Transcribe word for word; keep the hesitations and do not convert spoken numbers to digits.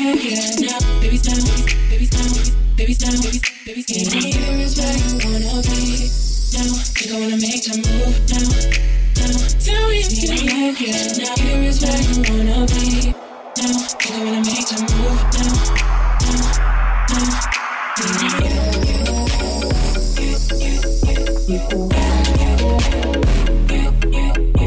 yeah, yeah. Now, baby's down, baby's down, baby's down, baby's baby's down. Here is where you wanna be. Now, you don't wanna make the move. Now, now, tell me, yeah, yeah, yeah. Now, here is where you wanna be. Now, you don't wanna make the move. Now, now, now, yeah, yeah, yeah. You, you, you, you, you, you, you, you.